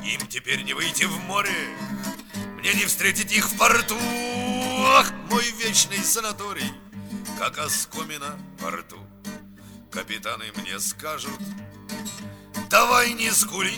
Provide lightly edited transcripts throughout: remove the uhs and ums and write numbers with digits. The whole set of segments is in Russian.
Им теперь не выйти в море, мне не встретить их в порту. Ах, мой вечный санаторий, как оскомина порту. Капитаны мне скажут: давай не скули.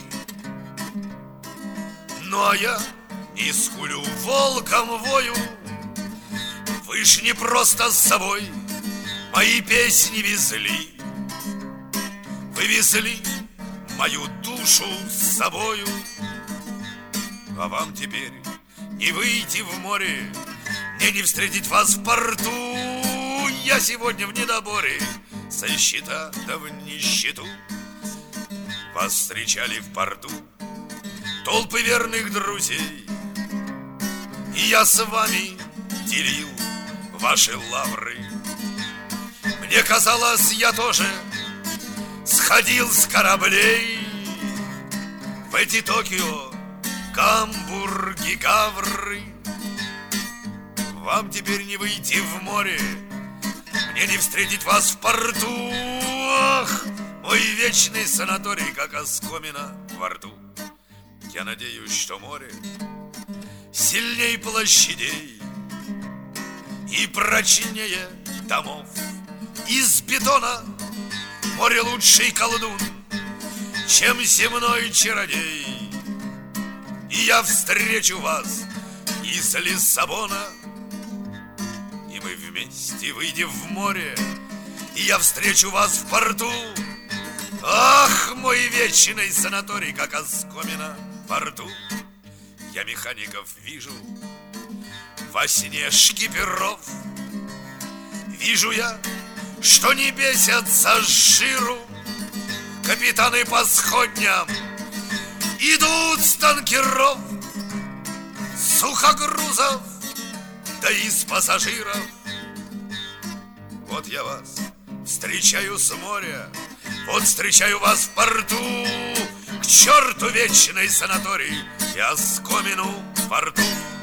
Ну а я не скулю, волком вою. Вы ж не просто с собой мои песни везли. Вы везли мою душу с собою. А вам теперь не выйти в море, мне не встретить вас в порту. Я сегодня в недоборе, со счета да в нищету. Вас встречали в порту толпы верных друзей, и я с вами делил ваши лавры. Мне казалось, я тоже сходил с кораблей в эти Токио, Гамбурги, Гавры. Вам теперь не выйти в море, мне не встретить вас в порту. Ах, мой вечный санаторий, как оскомина во рту. Я надеюсь, что море сильней площадей и прочнее домов из бетона. Море лучший колдун, чем земной чародей. И я встречу вас из Лиссабона, и мы вместе выйдем в море, и я встречу вас в порту. Ах, мой вечный санаторий, как оскомина во рту. Я механиков вижу во сне шкиперов. Вижу я, что не бесятся с жиру. Капитаны по сходням идут с танкеров, сухогрузов, да из пассажиров. Вот я вас встречаю с моря, вот встречаю вас в порту. К черту вечный санаторий и оскомину во рту.